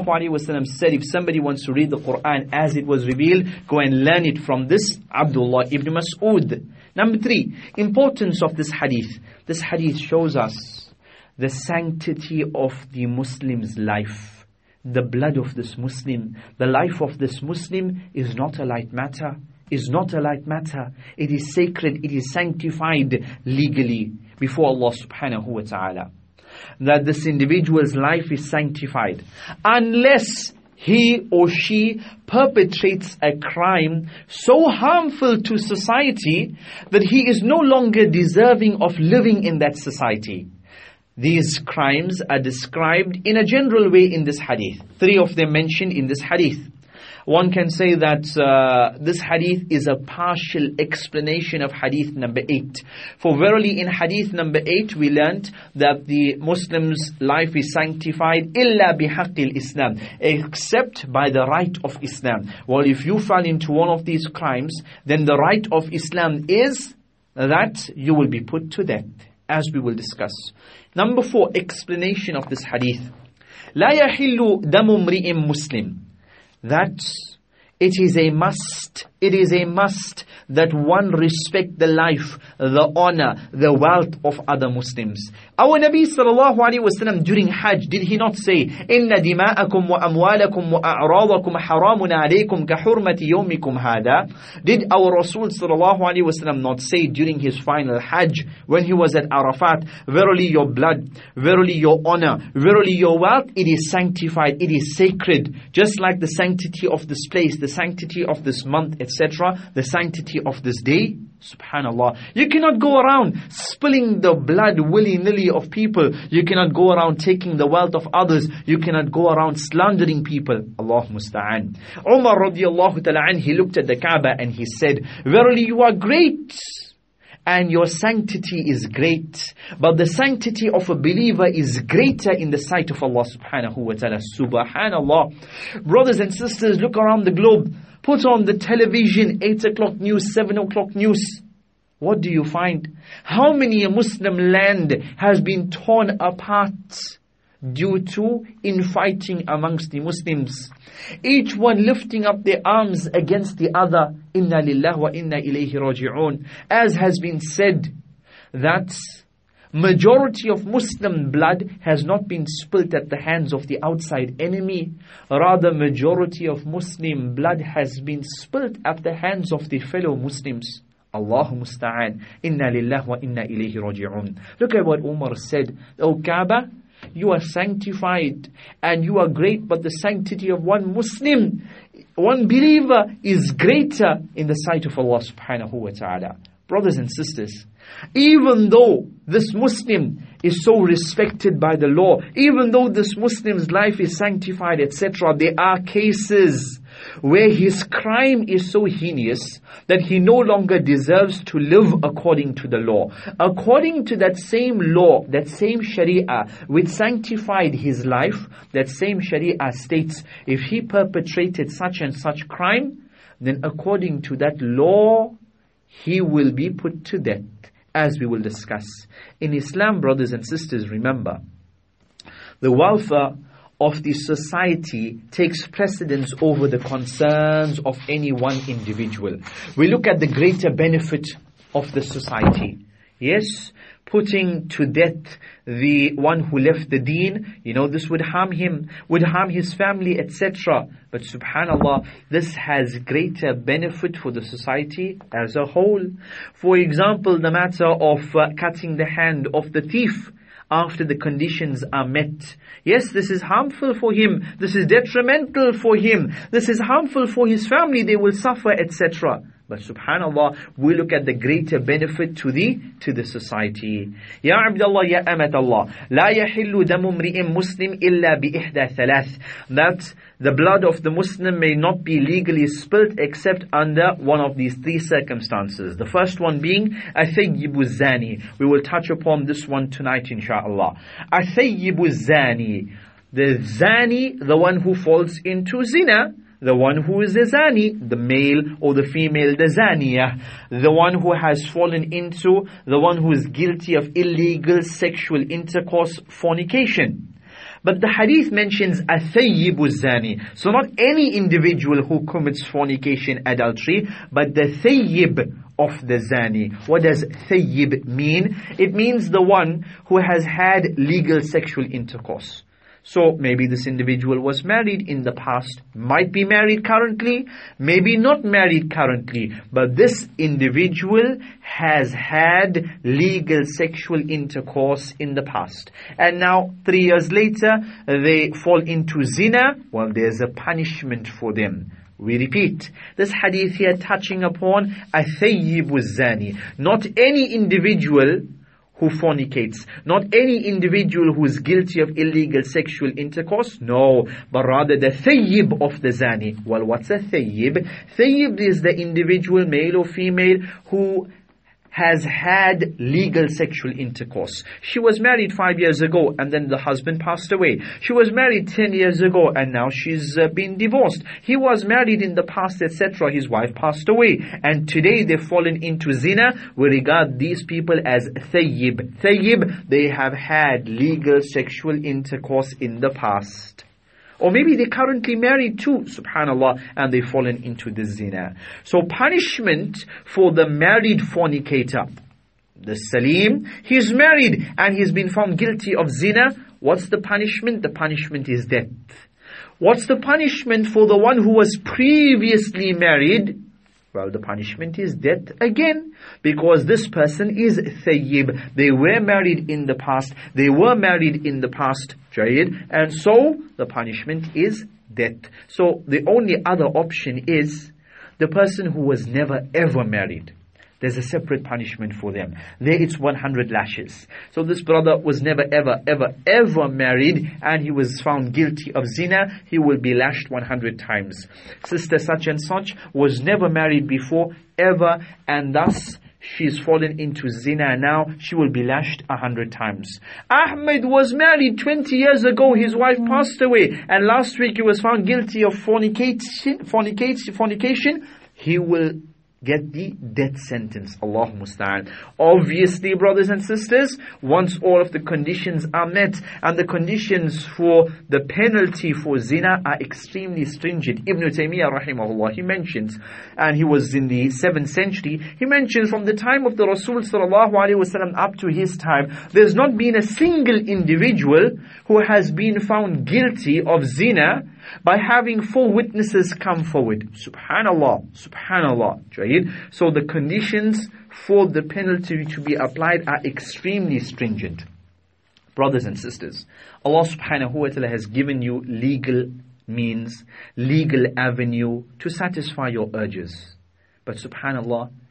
ﷺ said, if somebody wants to read the Quran as it was revealed, go and learn it from this Abdullah ibn Mas'ud. Number three, importance of this hadith. This hadith shows us the sanctity of the Muslim's life. The blood of this Muslim, the life of this Muslim is not a light matter. Is not a light matter. It is sacred, it is sanctified legally before Allah subhanahu wa ta'ala. That this individual's life is sanctified. Unless he or she perpetrates a crime so harmful to society that he is no longer deserving of living in that society. These crimes are described in a general way in this hadith. Three of them mentioned in this hadith. One can say that uh, this hadith is a partial explanation of hadith number eight. For verily in hadith number eight we learnt that the Muslim's life is sanctified illa bihaqqil Islam, except by the right of Islam. Well, if you fall into one of these crimes, then the right of Islam is that you will be put to death, as we will discuss. Number four, explanation of this hadith. لا يحل دم امرئ مسلم. That it is a must, it is a must that one respect the life, the honor, the wealth of other Muslims. Our Nabi sallallahu alayhi wa sallam during Hajj, did he not say, إِنَّ دِمَاءَكُمْ وَأَمْوَالَكُمْ وَأَعْرَاضَكُمْ حَرَامٌ عَلَيْكُمْ كَحُرْمَةِ يَوْمِكُمْ هَذَا? Did our Rasul sallallahu alayhi wa sallam not say during his final Hajj, when he was at Arafat, verily your blood, verily your honor, verily your wealth, it is sanctified, it is sacred, just like the sanctity of this place, the sanctity of this month, et cetera, the sanctity of this day. Subhanallah. You cannot go around spilling the blood willy-nilly of people. You cannot go around taking the wealth of others. You cannot go around slandering people. Allah musta'an. Umar radiallahu ta'ala anhu, he looked at the Kaaba and he said, verily you are great and your sanctity is great, but the sanctity of a believer is greater in the sight of Allah subhanahu wa ta'ala. Subhanallah. Brothers and sisters, look around the globe. Put on the television, eight o'clock news, seven o'clock news. What do you find? How many a Muslim land has been torn apart due to infighting amongst the Muslims? Each one lifting up their arms against the other. Inna lillahi wa inna ilayhi raji'un. As has been said, that majority of Muslim blood has not been spilt at the hands of the outside enemy. Rather, majority of Muslim blood has been spilt at the hands of the fellow Muslims. Allahu musta'an. Inna lillahi wa inna ilayhi raji'un. Look at what Umar said. O Kaaba, you are sanctified and you are great, but the sanctity of one Muslim, one believer, is greater in the sight of Allah subhanahu wa ta'ala. Brothers and sisters, even though this Muslim is so respected by the law, even though this Muslim's life is sanctified, et cetera, there are cases where his crime is so heinous that he no longer deserves to live according to the law. According to that same law, that same Sharia which sanctified his life, that same Sharia states, if he perpetrated such and such crime, then according to that law, he will be put to death, as we will discuss. In Islam, brothers and sisters, remember, the welfare of the society takes precedence over the concerns of any one individual. We look at the greater benefit of the society. Yes, putting to death the one who left the deen, you know, this would harm him, would harm his family, et cetera. But subhanallah, this has greater benefit for the society as a whole. For example, the matter of uh, cutting the hand of the thief after the conditions are met. Yes, this is harmful for him. This is detrimental for him. This is harmful for his family. They will suffer, et cetera. But subhanallah, we look at the greater benefit to the to the society. Ya Abdullah, ya Amat Allah, la yahillu damu mri'in muslim illa bi ihda thalath. That the blood of the Muslim may not be legally spilt except under one of these three circumstances. The first one being athayyibu zani. We will touch upon this one tonight, inshaAllah. Athayyibu zani. The zani, the one who falls into zina. The one who is the zani, the male or the female, the zaniya. The one who has fallen into, the one who is guilty of illegal sexual intercourse, fornication. But the hadith mentions athayyibu zani. So not any individual who commits fornication, adultery, but the thayyib of the zani. What does thayyib mean? It means the one who has had legal sexual intercourse. So maybe this individual was married in the past, might be married currently, maybe not married currently, but this individual has had legal sexual intercourse in the past. And now, three years later, they fall into zina. Well, there's a punishment for them. We repeat, this hadith here touching upon athayyibu zani. Not any individual who fornicates, not any individual who is guilty of illegal sexual intercourse, no, but rather the thayyib of the zani. Well, what's a thayyib? Thayyib is the individual, male or female, who has had legal sexual intercourse. She was married five years ago and then the husband passed away. She was married ten years ago and now she's uh, been divorced. He was married in the past, et cetera. His wife passed away and today they've fallen into zina. We regard these people as thayyib. Thayyib, they have had legal sexual intercourse in the past. Or maybe they're currently married too, subhanallah, and they've fallen into the zina. So punishment for the married fornicator. The Salim, he's married and he's been found guilty of zina. What's the punishment? The punishment is death. What's the punishment for the one who was previously married? Well, the punishment is death again, because this person is thayyib. They were married in the past. They were married in the past, Jayid. And so, the punishment is death. So, the only other option is the person who was never ever married. There's a separate punishment for them. There it's one hundred lashes. So this brother was never ever ever ever married and he was found guilty of zina. He will be lashed one hundred times. Sister such and such was never married before ever and thus she's fallen into zina now. She will be lashed a hundred times. Ahmed was married twenty years ago. His wife passed away and last week he was found guilty of fornication. Fornication. Fornication. He will get the death sentence. Allah musta'an. Obviously, brothers and sisters, once all of the conditions are met, and the conditions for the penalty for zina are extremely stringent. Ibn Taymiyyah rahimahullah, he mentions, and he was in the seventh century, he mentions from the time of the Rasul sallallahu alaihi wasallam up to his time, there's not been a single individual who has been found guilty of zina by having four witnesses come forward. Subhanallah, subhanallah. So the conditions for the penalty to be applied are extremely stringent. Brothers and sisters, Allah subhanahu wa ta'ala has given you legal means, legal avenue to satisfy your urges. But subhanallah,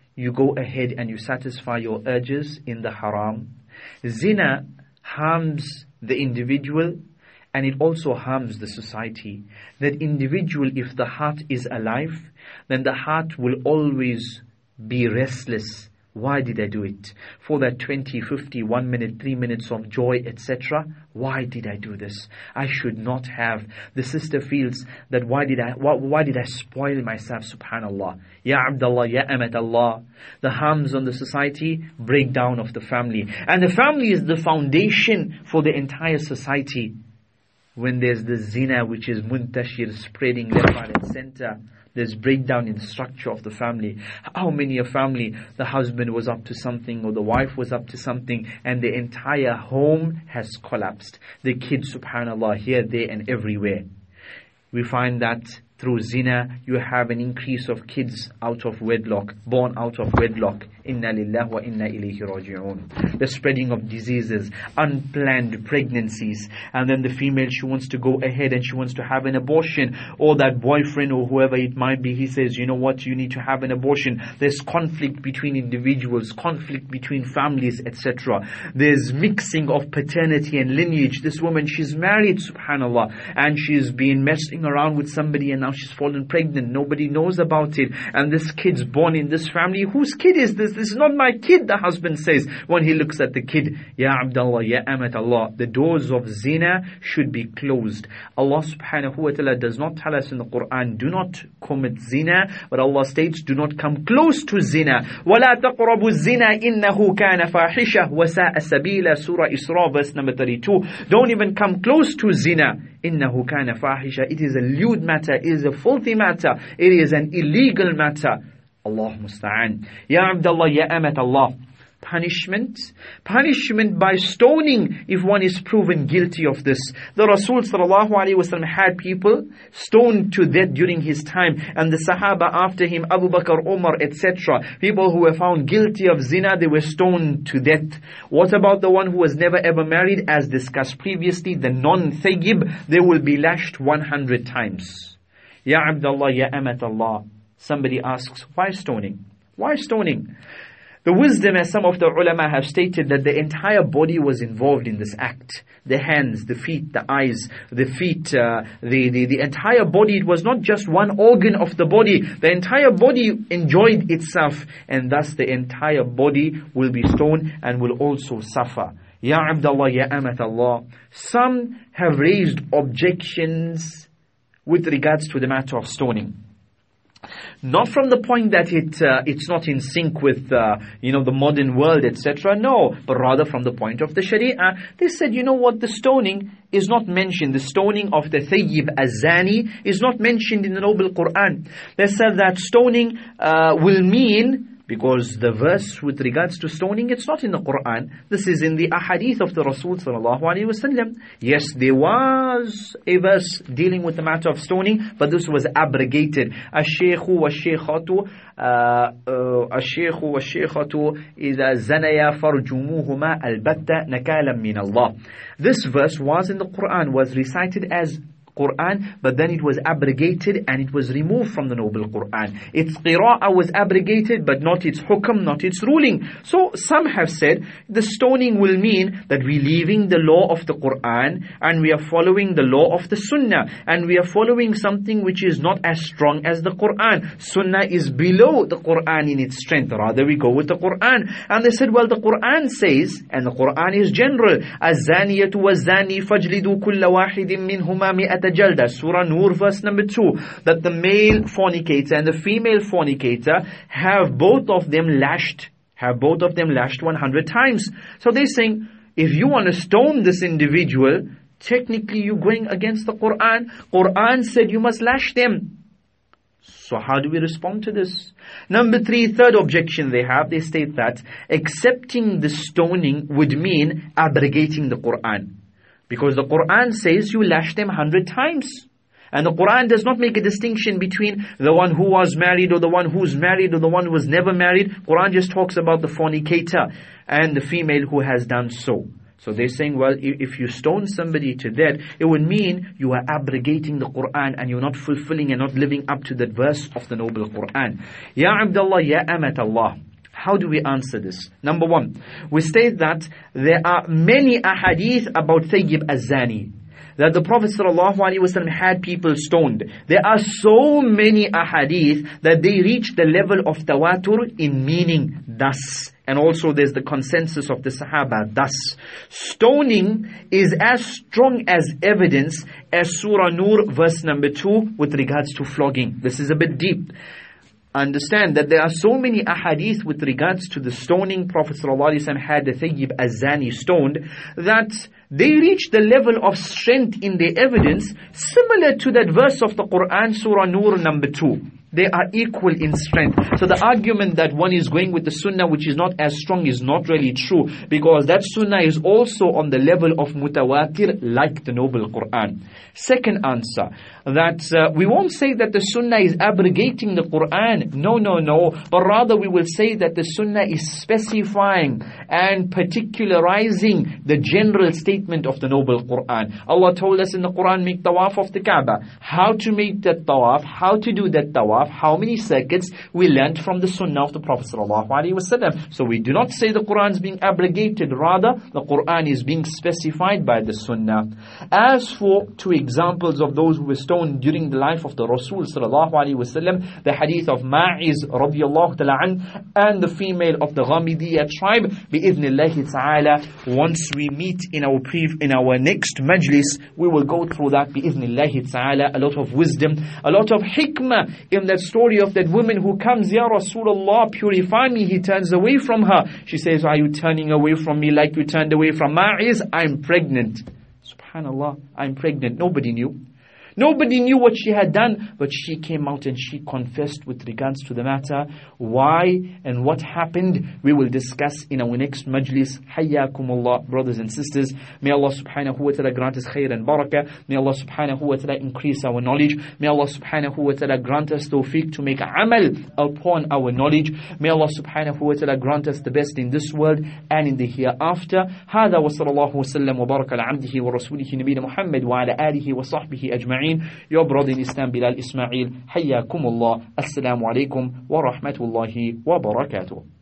you go ahead and you satisfy your urges in the haram. Zina harms the individual and it also harms the society. That individual, if the heart is alive, then the heart will always be restless. Why did I do it? For that twenty, fifty, one minute, three minutes of joy, et cetera. Why did I do this? I should not have. The sister feels that why did I why, why did I spoil myself? Subhanallah. Ya Abdullah, Ya Amat Allah. The harms on the society, breakdown of the family. And the family is the foundation for the entire society. When there's the zina which is muntashir, spreading left, right and center, there's breakdown in the structure of the family. How many a family, the husband was up to something or the wife was up to something and the entire home has collapsed. The kids, subhanallah, here, there and everywhere. We find that through zina, you have an increase of kids out of wedlock, born out of wedlock. Inna lillahi wa inna ilayhi raji'un. The spreading of diseases, unplanned pregnancies, and then the female, she wants to go ahead and she wants to have an abortion, or that boyfriend or whoever it might be, he says, you know what, you need to have an abortion. There's conflict between individuals, conflict between families, et cetera. There's mixing of paternity and lineage. This woman, she's married, subhanallah, and she's been messing around with somebody and now she's fallen pregnant. Nobody knows about it. And this kid's born in this family. Whose kid is this? This is not my kid, the husband says when he looks at the kid. Ya Abdullah, Ya Amat Allah. The doors of zina should be closed. Allah subhanahu wa ta'ala does not tell us in the Quran, do not commit zina, but Allah states, do not come close to zina. وَلَا تَقْرَبُوا الزِّنَا إِنَّهُ كَانَ فَاحِشَةً وَسَاءَ سَبِيلًا. Surah Isra, verse number thirty-two. Don't even come close to zina. إِنَّهُ كَانَ فَاحِشَةً. It is a lewd matter. It is a filthy matter. It is an illegal matter. Allah musta'an. Ya Abdullah, Ya Amat Allah. Punishment. Punishment by stoning if one is proven guilty of this. The Rasul sallallahu alaihi wasallam had people stoned to death during his time, and the Sahaba after him, Abu Bakr, Umar, et cetera. People who were found guilty of zina, they were stoned to death. What about the one who was never ever married? As discussed previously, the non-thayyib, they will be lashed one hundred times. Ya Abdullah, Ya Amat Allah. Somebody asks, why stoning? Why stoning? The wisdom, as some of the ulama have stated, that the entire body was involved in this act. The hands, the feet, the eyes, the feet, uh, the, the, the entire body. It was not just one organ of the body. The entire body enjoyed itself, and thus the entire body will be stoned and will also suffer. Ya Abdullah, Ya Amat Allah. Some have raised objections with regards to the matter of stoning. Not from the point that it uh, it's not in sync with uh, you know the modern world, et cetera. No, but rather from the point of the Sharia. They said, you know what, the stoning is not mentioned. The stoning of the thayyib azani is not mentioned in the Noble Quran. They said that stoning uh, will mean, because the verse with regards to stoning, it's not in the Quran. This is in the ahadith of the Rasul sallallahu alaihi wasallam. Yes, there was a verse dealing with the matter of stoning, but this was abrogated. Ash-shaykhu wa-shaykhatu Ash-shaykhu wa-shaykhatu idha zanaya farjumuhuma albatta nakalam min Allah. This verse was in the Quran, was recited as Quran, but then it was abrogated and it was removed from the Noble Quran. Its qira'ah was abrogated, but not its hukam, not its ruling. So some have said the stoning will mean that we're leaving the law of the Quran and we are following the law of the Sunnah, and we are following something which is not as strong as the Quran. Sunnah is below the Quran in its strength. Rather we go with the Quran. And they said, well, the Quran says, and the Quran is general, Az-zaniyatu wa-zani fajlidu kulla wahidin minhuma mi'ata jalda. Surah Nur, verse number two, that the male fornicator and the female fornicator have both of them lashed, have both of them lashed one hundred times. So they're saying, if you want to stone this individual, technically you're going against the Quran. Quran said you must lash them. So how do we respond to this? Number three, third objection they have, they state that accepting the stoning would mean abrogating the Quran. Because the Quran says you lash them a hundred times. And the Quran does not make a distinction between the one who was married or the one who's married or the one who was never married. Quran just talks about the fornicator and the female who has done so. So they're saying, well, if you stone somebody to death, it would mean you are abrogating the Quran and you're not fulfilling and not living up to that verse of the noble Quran. Ya Abdullah, Ya Amat Allah. How do we answer this? Number one, we state that there are many ahadith about Thayyib az-Zani, that the Prophet ﷺ had people stoned. There are so many ahadith that they reach the level of tawatur in meaning thus. And also there's the consensus of the Sahaba thus. Stoning is as strong as evidence as Surah Nur verse number two with regards to flogging. This is a bit deep. Understand that there are so many ahadith with regards to the stoning. Prophet ﷺ had the Thayyib az-Zani stoned, that they reach the level of strength in their evidence similar to that verse of the Quran, Surah Nur number two. They are equal in strength. So the argument that one is going with the sunnah which is not as strong is not really true, because that sunnah is also on the level of mutawatir like the noble Quran. Second answer, that uh, we won't say that the sunnah is abrogating the Quran. No, no, no. But rather we will say that the sunnah is specifying and particularizing the general statement of the noble Quran. Allah told us in the Quran, make tawaf of the Kaaba. How to make that tawaf, how to do that tawaf, how many circuits, we learned from the sunnah of the Prophet ﷺ. So we do not say the Quran is being abrogated, rather the Quran is being specified by the sunnah. As for two examples of those who were stoned during the life of the Rasul ﷺ, the hadith of Ma'iz radiallahu ta'ala an, and the female of the Ghamidiyya tribe, bi'idhnillahi ta'ala, once we meet in our pre- in our next majlis, we will go through that bi'idhnillahi ta'ala. A lot of wisdom, a lot of hikmah in that story of that woman who comes, Ya Rasulullah, purify me. He turns away from her. She says, are you turning away from me like you turned away from Ma'iz? I'm pregnant. Subhanallah, I'm pregnant. Nobody knew. Nobody knew what she had done, but she came out and she confessed with regards to the matter. Why and what happened, we will discuss in our next majlis. Hayyakumullah, brothers and sisters. May Allah subhanahu wa ta'ala grant us khair and barakah. May Allah subhanahu wa ta'ala increase our knowledge. May Allah subhanahu wa ta'ala grant us tawfiq to make amal upon our knowledge. May Allah subhanahu wa ta'ala grant us the best in this world and in the hereafter. هذا وصلى الله وسلم وبارك على عبده ورسوله نبينا محمد وعلى آله وصحبه أجمعين. Your brother in Islam, Bilal Ismail. Hayyakumullah. Assalamu alaikum wa rahmatullahi wa barakatuh.